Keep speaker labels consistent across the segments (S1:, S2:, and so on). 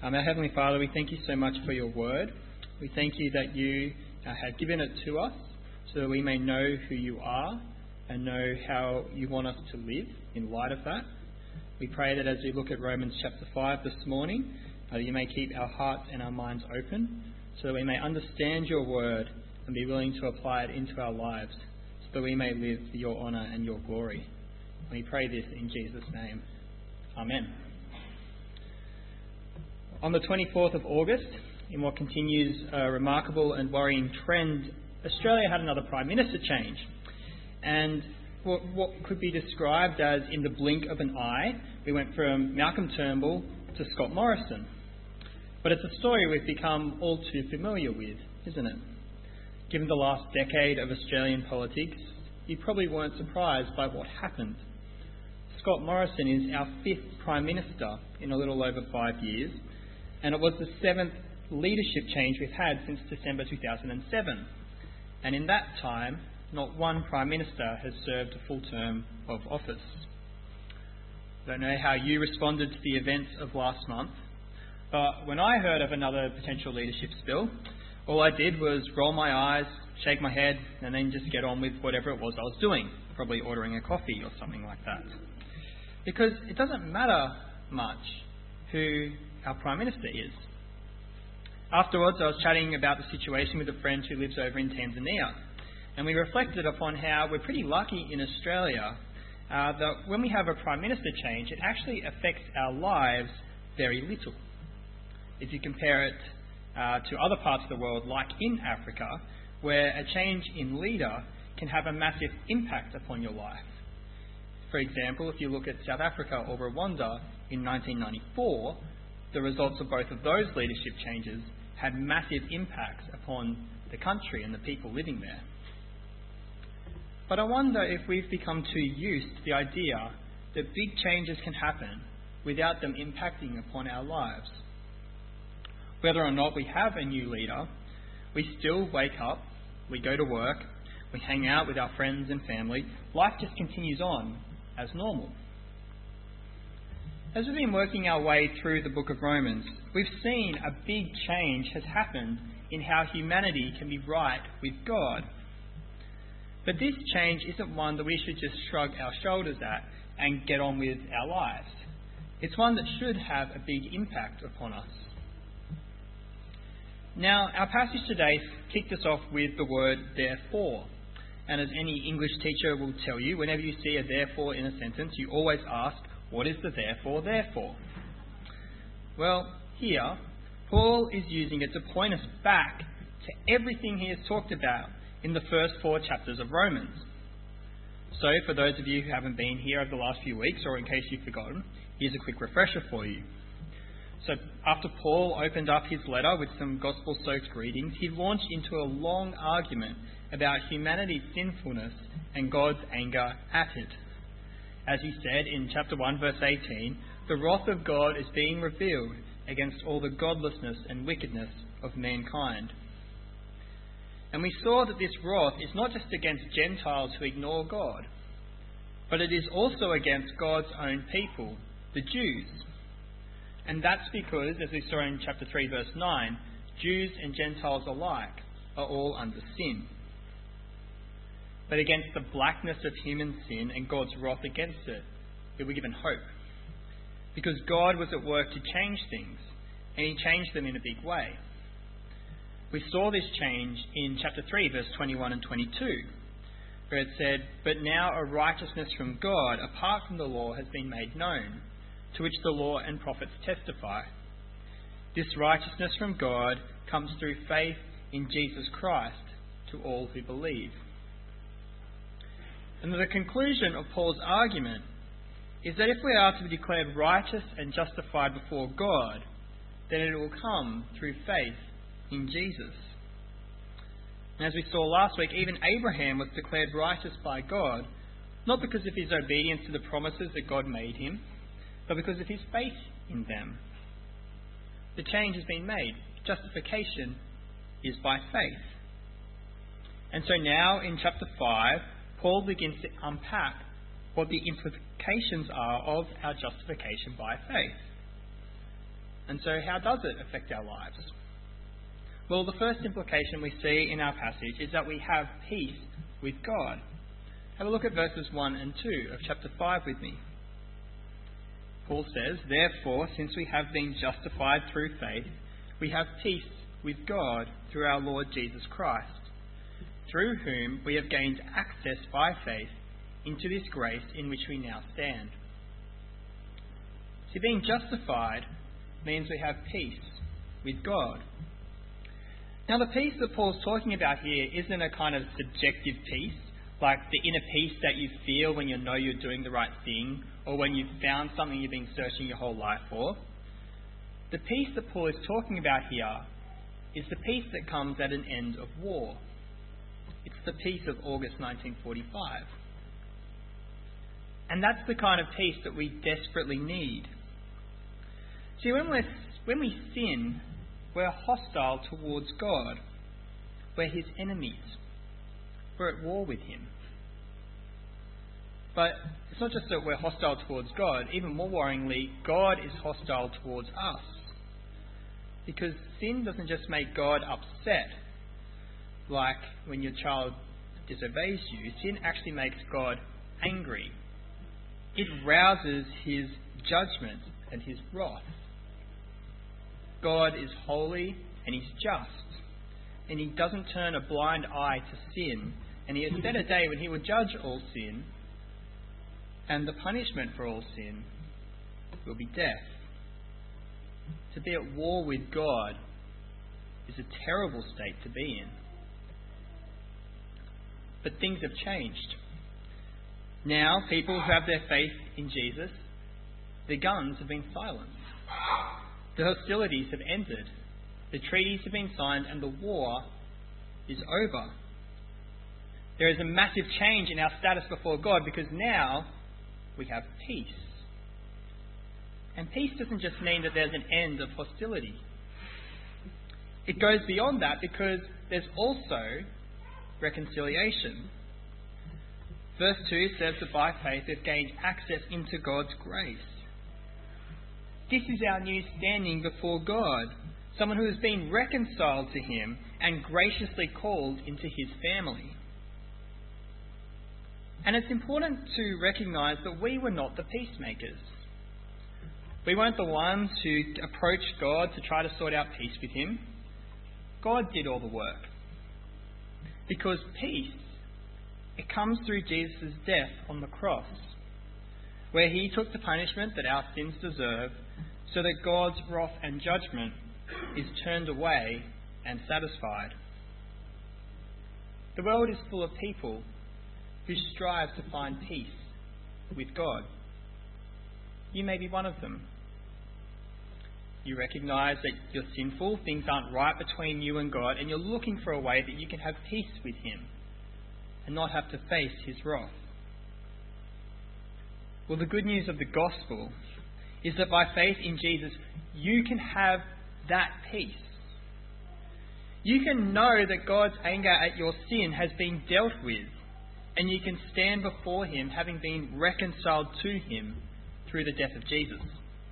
S1: Our Heavenly Father, we thank you so much for your word. We thank you that you have given it to us so that we may know who you are and know how you want us to live in light of that. We pray that as we look at Romans chapter 5 this morning, you may keep our hearts and our minds open so that we may understand your word and be willing to apply it into our lives so that we may live for your honour and your glory. And we pray this in Jesus' name. Amen. On the 24th of August, in what continues a remarkable and worrying trend, Australia had another Prime Minister change. And what could be described as in the blink of an eye, we went from Malcolm Turnbull to Scott Morrison. But it's a story we've become all too familiar with, isn't it? Given the last decade of Australian politics, you probably weren't surprised by what happened. Scott Morrison is our 5th Prime Minister in a little over 5 years, and it was the 7th leadership change we've had since December 2007. And in that time, not one Prime Minister has served a full term of office. I don't know how you responded to the events of last month, but when I heard of another potential leadership spill, all I did was roll my eyes, shake my head, and then just get on with whatever it was I was doing, probably ordering a coffee or something like that. Because it doesn't matter much who our Prime Minister is. Afterwards, I was chatting about the situation with a friend who lives over in Tanzania, and we reflected upon how we're pretty lucky in Australia that when we have a Prime Minister change, it actually affects our lives very little. If you compare it to other parts of the world, like in Africa, where a change in leader can have a massive impact upon your life. For example, if you look at South Africa or Rwanda in 1994, the results of both of those leadership changes had massive impacts upon the country and the people living there. But I wonder if we've become too used to the idea that big changes can happen without them impacting upon our lives. Whether or not we have a new leader, we still wake up, we go to work, we hang out with our friends and family. Life just continues on as normal. As we've been working our way through the book of Romans, we've seen a big change has happened in how humanity can be right with God. But this change isn't one that we should just shrug our shoulders at and get on with our lives. It's one that should have a big impact upon us. Now, our passage today kicked us off with the word therefore. And as any English teacher will tell you, whenever you see a therefore in a sentence, you always ask, what is the therefore therefore? Well, here, Paul is using it to point us back to everything he has talked about in the first 4 chapters of Romans. So, for those of you who haven't been here over the last few weeks, or in case you've forgotten, here's a quick refresher for you. So, after Paul opened up his letter with some gospel-soaked greetings, he launched into a long argument about humanity's sinfulness and God's anger at it. As he said in chapter 1, verse 18, the wrath of God is being revealed against all the godlessness and wickedness of mankind. And we saw that this wrath is not just against Gentiles who ignore God, but it is also against God's own people, the Jews. And that's because, as we saw in chapter 3, verse 9, Jews and Gentiles alike are all under sin. But against the blackness of human sin and God's wrath against it, we were given hope. Because God was at work to change things, and he changed them in a big way. We saw this change in chapter 3, verse 21 and 22, where it said, "But now a righteousness from God, apart from the law, has been made known, to which the law and prophets testify. This righteousness from God comes through faith in Jesus Christ to all who believe." And the conclusion of Paul's argument is that if we are to be declared righteous and justified before God, then it will come through faith in Jesus. And as we saw last week, even Abraham was declared righteous by God, not because of his obedience to the promises that God made him, but because of his faith in them. The change has been made. Justification is by faith. And so now in chapter 5, Paul begins to unpack what the implications are of our justification by faith. And so how does it affect our lives? Well, the first implication we see in our passage is that we have peace with God. Have a look at verses 1 and 2 of chapter 5 with me. Paul says, "Therefore, since we have been justified through faith, we have peace with God through our Lord Jesus Christ, through whom we have gained access by faith into this grace in which we now stand." See, being justified means we have peace with God. Now, the peace that Paul's talking about here isn't a kind of subjective peace, like the inner peace that you feel when you know you're doing the right thing, or when you've found something you've been searching your whole life for. The peace that Paul is talking about here is the peace that comes at an end of war. It's the peace of August 1945. And that's the kind of peace that we desperately need. See, when we sin, we're hostile towards God. We're his enemies. We're at war with him. But it's not just that we're hostile towards God. Even more worryingly, God is hostile towards us. Because sin doesn't just make God upset, like when your child disobeys you. Sin actually makes God angry. It rouses his judgment and his wrath. God is holy and he's just, and he doesn't turn a blind eye to sin, and he has set a day when he will judge all sin, and the punishment for all sin will be death. To be at war with God is a terrible state to be in. But things have changed. Now, people who have their faith in Jesus, the guns have been silenced. The hostilities have ended. The treaties have been signed and the war is over. There is a massive change in our status before God because now we have peace. And peace doesn't just mean that there's an end of hostility. It goes beyond that because there's also reconciliation. Verse 2 says that by faith we've gained access into God's grace. This is our new standing before God, someone who has been reconciled to him and graciously called into his family. And it's important to recognise that we were not the peacemakers. We weren't the ones who approached God to try to sort out peace with him. God did all the work. Because peace, it comes through Jesus' death on the cross, where he took the punishment that our sins deserve, so that God's wrath and judgment is turned away and satisfied. The world is full of people who strive to find peace with God. You may be one of them. You recognise that you're sinful, things aren't right between you and God, and you're looking for a way that you can have peace with him and not have to face his wrath. Well, the good news of the gospel is that by faith in Jesus, you can have that peace. You can know that God's anger at your sin has been dealt with, and you can stand before him having been reconciled to him through the death of Jesus.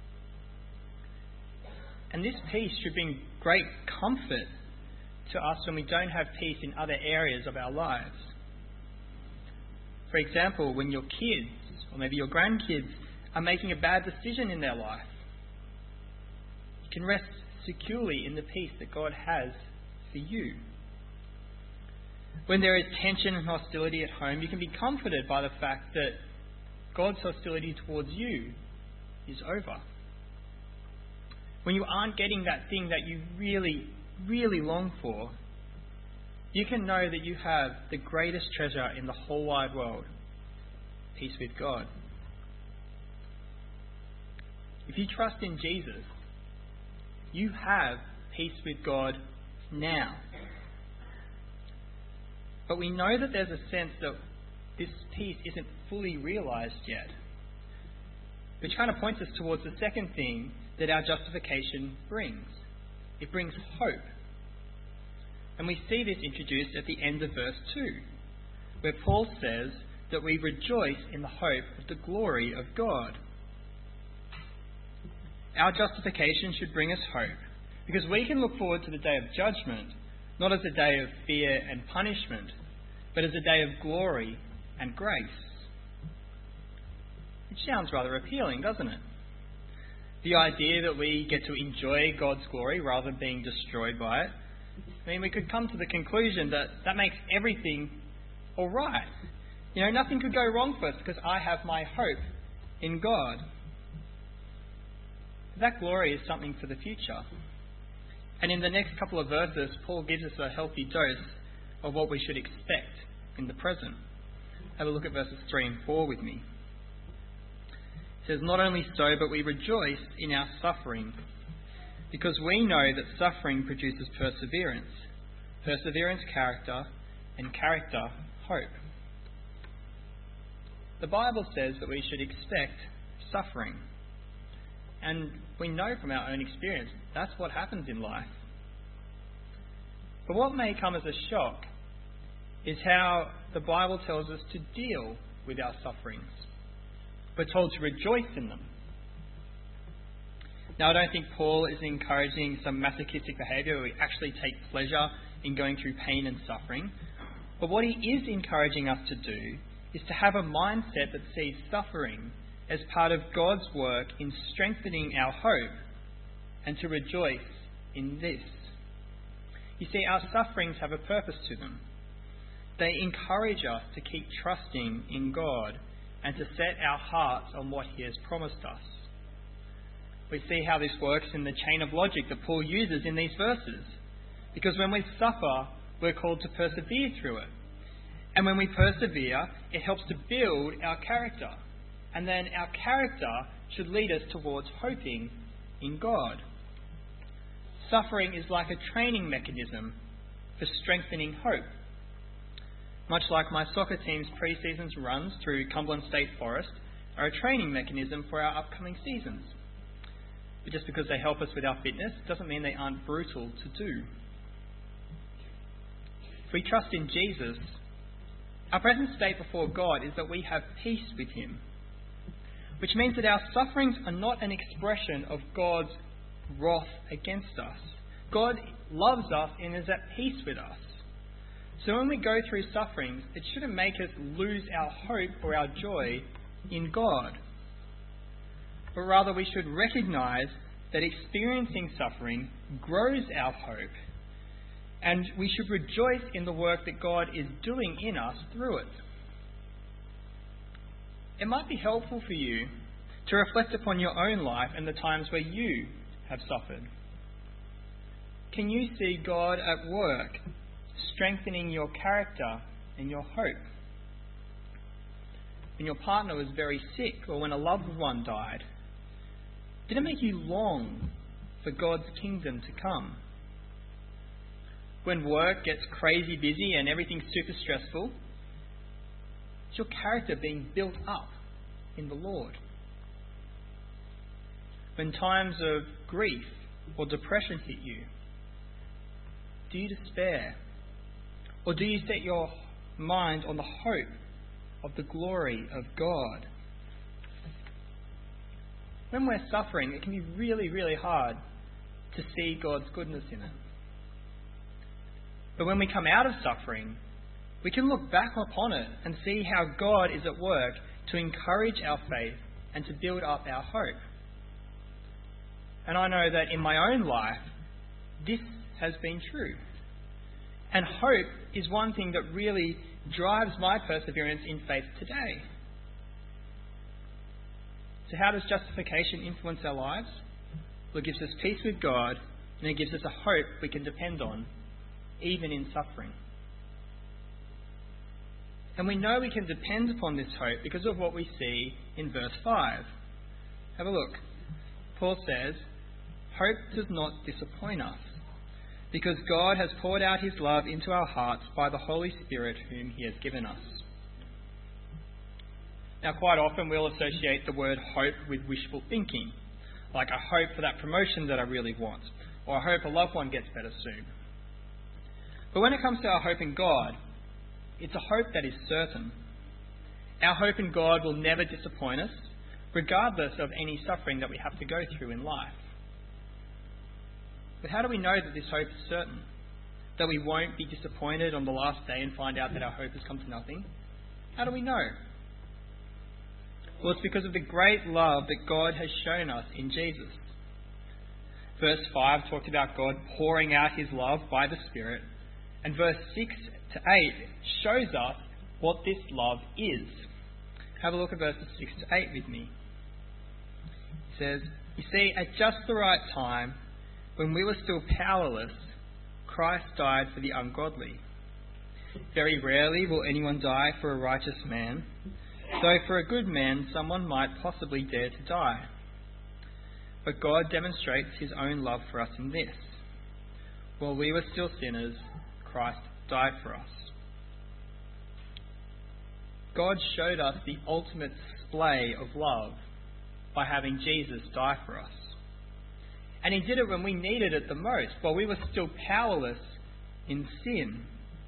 S1: And this peace should bring great comfort to us when we don't have peace in other areas of our lives. For example, when your kids, or maybe your grandkids, are making a bad decision in their life, you can rest securely in the peace that God has for you. When there is tension and hostility at home, you can be comforted by the fact that God's hostility towards you is over. When you aren't getting that thing that you really, really long for, you can know that you have the greatest treasure in the whole wide world, peace with God. If you trust in Jesus, you have peace with God now. But we know that there's a sense that this peace isn't fully realised yet, which kind of points us towards the second thing that our justification brings. It brings hope. And we see this introduced at the end of verse 2, where Paul says that we rejoice in the hope of the glory of God. Our justification should bring us hope, because we can look forward to the day of judgment, not as a day of fear and punishment, but as a day of glory and grace. It sounds rather appealing, doesn't it? The idea that we get to enjoy God's glory rather than being destroyed by it. I mean, we could come to the conclusion that that makes everything all right. You know, nothing could go wrong for us because I have my hope in God. That glory is something for the future. And in the next couple of verses, Paul gives us a healthy dose of what we should expect in the present. Have a look at verses 3 and 4 with me. It says, "Not only so, but we rejoice in our suffering, because we know that suffering produces perseverance, perseverance character, and character hope." The Bible says that we should expect suffering. And we know from our own experience that's what happens in life. But what may come as a shock is how the Bible tells us to deal with our sufferings. We're told to rejoice in them. Now, I don't think Paul is encouraging some masochistic behaviour where we actually take pleasure in going through pain and suffering. But what he is encouraging us to do is to have a mindset that sees suffering as part of God's work in strengthening our hope, and to rejoice in this. You see, our sufferings have a purpose to them. They encourage us to keep trusting in God and to set our hearts on what He has promised us. We see how this works in the chain of logic that Paul uses in these verses. Because when we suffer, we're called to persevere through it. And when we persevere, it helps to build our character. And then our character should lead us towards hoping in God. Suffering is like a training mechanism for strengthening hope. Much like my soccer team's pre-seasons runs through Cumberland State Forest are a training mechanism for our upcoming seasons. But just because they help us with our fitness doesn't mean they aren't brutal to do. If we trust in Jesus, our present state before God is that we have peace with Him, which means that our sufferings are not an expression of God's wrath against us. God loves us and is at peace with us. So when we go through sufferings, it shouldn't make us lose our hope or our joy in God. But rather we should recognise that experiencing suffering grows our hope, and we should rejoice in the work that God is doing in us through it. It might be helpful for you to reflect upon your own life and the times where you have suffered. Can you see God at work, strengthening your character and your hope? When your partner was very sick or when a loved one died, did it make you long for God's kingdom to come? When work gets crazy busy and everything's super stressful, is your character being built up in the Lord? When times of grief or depression hit you, do you despair? Or do you set your mind on the hope of the glory of God? When we're suffering, it can be really, really hard to see God's goodness in it. But when we come out of suffering, we can look back upon it and see how God is at work to encourage our faith and to build up our hope. And I know that in my own life, this has been true. And hope is one thing that really drives my perseverance in faith today. So how does justification influence our lives? Well, it gives us peace with God, and it gives us a hope we can depend on, even in suffering. And we know we can depend upon this hope because of what we see in verse 5. Have a look. Paul says, "Hope does not disappoint us, because God has poured out His love into our hearts by the Holy Spirit whom He has given us." Now, quite often we'll associate the word hope with wishful thinking, like I hope for that promotion that I really want, or I hope a loved one gets better soon. But when it comes to our hope in God, it's a hope that is certain. Our hope in God will never disappoint us, regardless of any suffering that we have to go through in life. But how do we know that this hope is certain? That we won't be disappointed on the last day and find out that our hope has come to nothing? How do we know? Well, it's because of the great love that God has shown us in Jesus. Verse 5 talked about God pouring out his love by the Spirit, and verse 6 to 8 shows us what this love is. Have a look at verses 6 to 8 with me. It says, "You see, at just the right time, when we were still powerless, Christ died for the ungodly. Very rarely will anyone die for a righteous man, though for a good man someone might possibly dare to die. But God demonstrates his own love for us in this: while we were still sinners, Christ died for us." God showed us the ultimate display of love by having Jesus die for us. And he did it when we needed it the most, while we were still powerless in sin.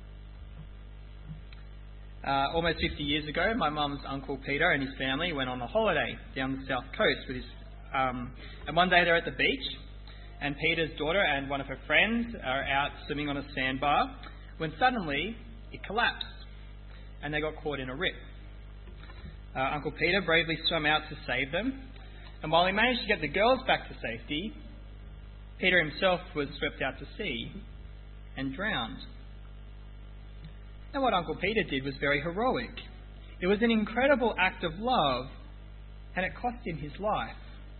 S1: Almost 50 years ago, my mum's uncle Peter and his family went on a holiday down the south coast with his. And one day they're at the beach, and Peter's daughter and one of her friends are out swimming on a sandbar, when suddenly it collapsed and they got caught in a rip. Uncle Peter bravely swam out to save them, and while he managed to get the girls back to safety, Peter himself was swept out to sea and drowned. Now, what Uncle Peter did was very heroic. It was an incredible act of love, and it cost him his life.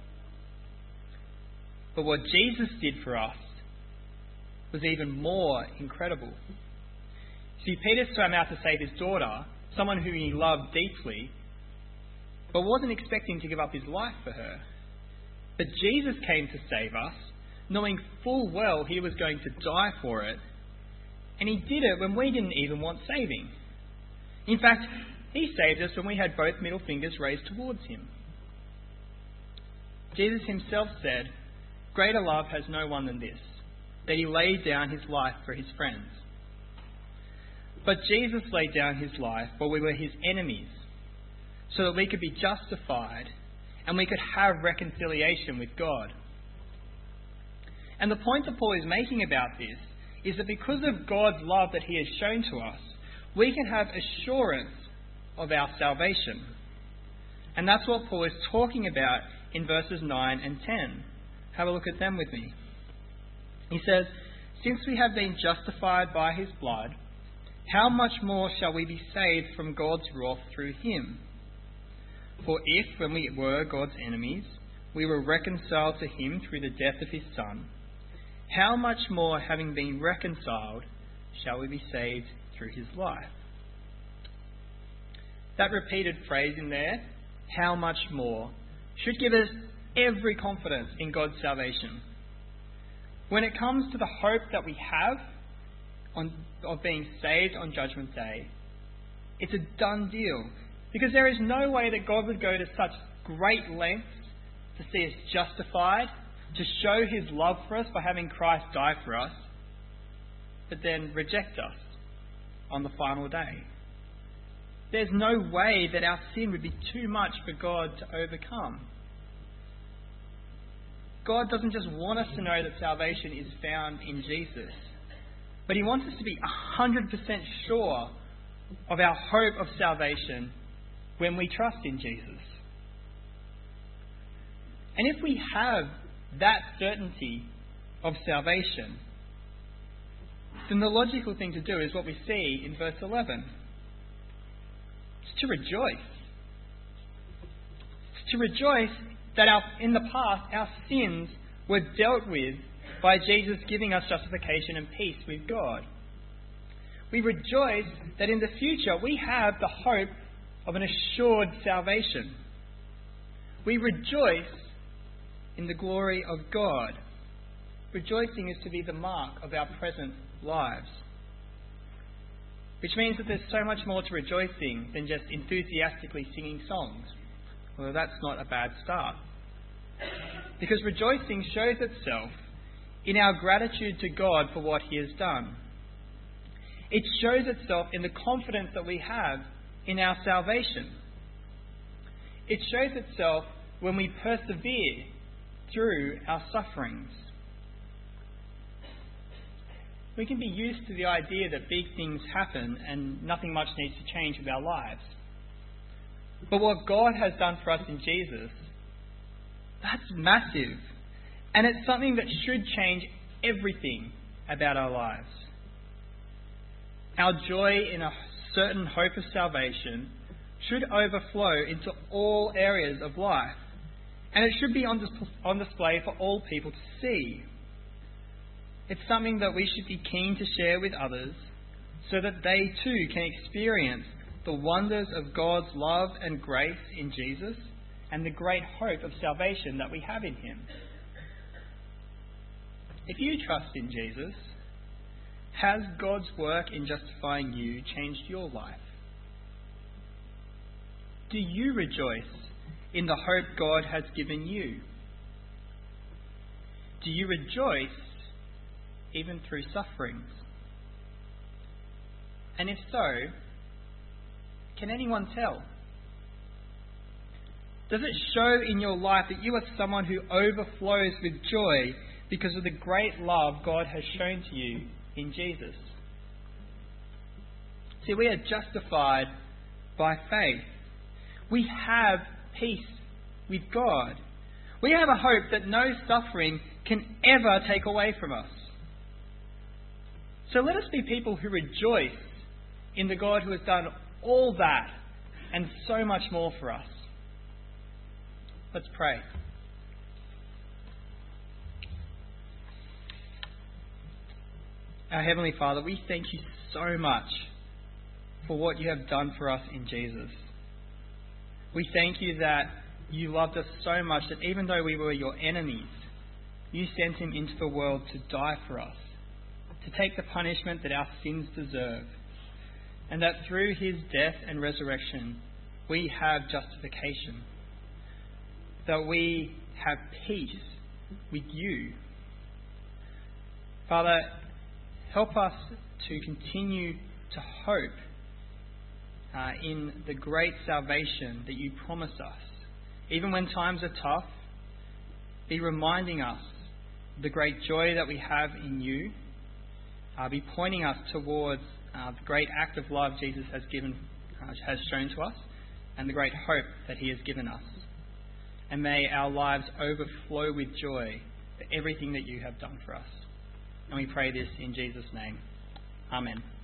S1: But what Jesus did for us was even more incredible. See, Peter swam out to save his daughter, someone whom he loved deeply, but wasn't expecting to give up his life for her. But Jesus came to save us, knowing full well he was going to die for it, and he did it when we didn't even want saving. In fact, he saved us when we had both middle fingers raised towards him. Jesus himself said, "Greater love has no one than this, that he laid down his life for his friends." But Jesus laid down his life while we were his enemies, so that we could be justified and we could have reconciliation with God. And the point that Paul is making about this is that because of God's love that he has shown to us, we can have assurance of our salvation. And that's what Paul is talking about in verses 9 and 10. Have a look at them with me. He says, "Since we have been justified by his blood, how much more shall we be saved from God's wrath through him? For if, when we were God's enemies, we were reconciled to him through the death of his Son, how much more, having been reconciled, shall we be saved through his life?" That repeated phrase in there, "how much more," should give us every confidence in God's salvation. When it comes to the hope that we have of being saved on Judgment Day, it's a done deal, because there is no way that God would go to such great lengths to see us justified, to show his love for us by having Christ die for us, but then reject us on the final day. There's no way that our sin would be too much for God to overcome. God doesn't just want us to know that salvation is found in Jesus, but he wants us to be 100% sure of our hope of salvation when we trust in Jesus. And if we have that certainty of salvation, then the logical thing to do is what we see in verse 11. It's to rejoice. It's to rejoice that in the past our sins were dealt with by Jesus giving us justification and peace with God. We rejoice that in the future we have the hope of an assured salvation. We rejoice in the glory of God. Rejoicing is to be the mark of our present lives, which means that there's so much more to rejoicing than just enthusiastically singing songs. Well, that's not a bad start. Because rejoicing shows itself in our gratitude to God for what he has done. It shows itself in the confidence that we have in our salvation. It shows itself when we persevere through our sufferings. We can be used to the idea that big things happen and nothing much needs to change with our lives. But what God has done for us in Jesus, that's massive. And it's something that should change everything about our lives. Our joy in a certain hope of salvation should overflow into all areas of life. And it should be on display for all people to see. It's something that we should be keen to share with others so that they too can experience the wonders of God's love and grace in Jesus and the great hope of salvation that we have in Him. If you trust in Jesus, has God's work in justifying you changed your life? Do you rejoice in the hope God has given you? Do you rejoice even through sufferings? And if so, can anyone tell? Does it show in your life that you are someone who overflows with joy because of the great love God has shown to you in Jesus? See, we are justified by faith. We have peace with God. We have a hope that no suffering can ever take away from us. So let us be people who rejoice in the God who has done all that and so much more for us. Let's pray. Our Heavenly Father, we thank you so much for what you have done for us in Jesus. We thank you that you loved us so much that even though we were your enemies, you sent him into the world to die for us, to take the punishment that our sins deserve, and that through his death and resurrection we have justification, that we have peace with you. Father, help us to continue to hope in the great salvation that you promise us. Even when times are tough, be reminding us of the great joy that we have in you. Be pointing us towards the great act of love Jesus has shown to us, and the great hope that he has given us. And may our lives overflow with joy for everything that you have done for us. And we pray this in Jesus' name. Amen.